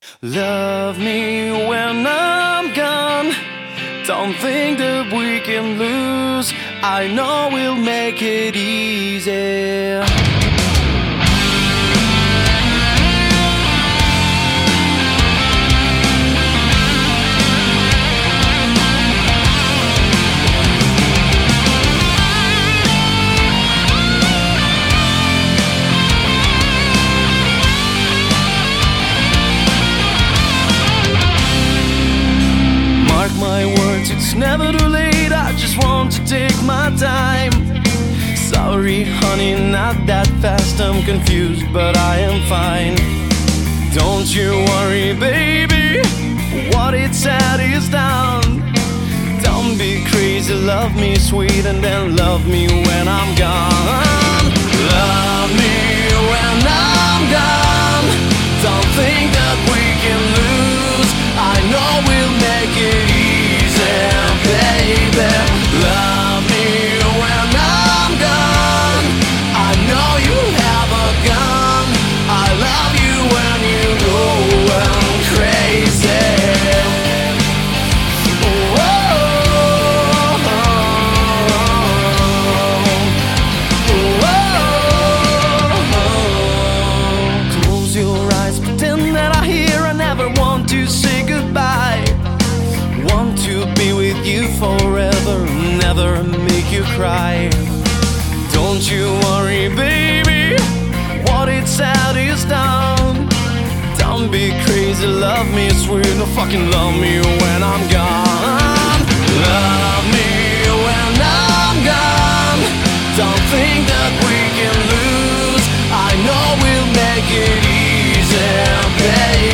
Love me when I'm gone. Don't think that we can lose. I know we'll make it easy. My words, it's never too late. I just want to take my time. Sorry, honey, not that fast. I'm confused, but I am fine. Don't you worry, baby. What it said is down. Don't be crazy, love me sweet, and then love me when I'm gone. Love me when I'm gone. Don't think that we can lose. I know we'll make it easy, baby. Love me when I'm gone. I know you have a gun. I love you when you go crazy. Close your eyes, pretend that I hear. I never want to say goodbye. Want to be with you forever, never make you cry. Don't you worry, baby. What it said is done. Don't be crazy, love me sweet, no fucking love me when I'm gone. Love me when I'm gone. Don't think that we can lose. I know we'll make it easy, baby.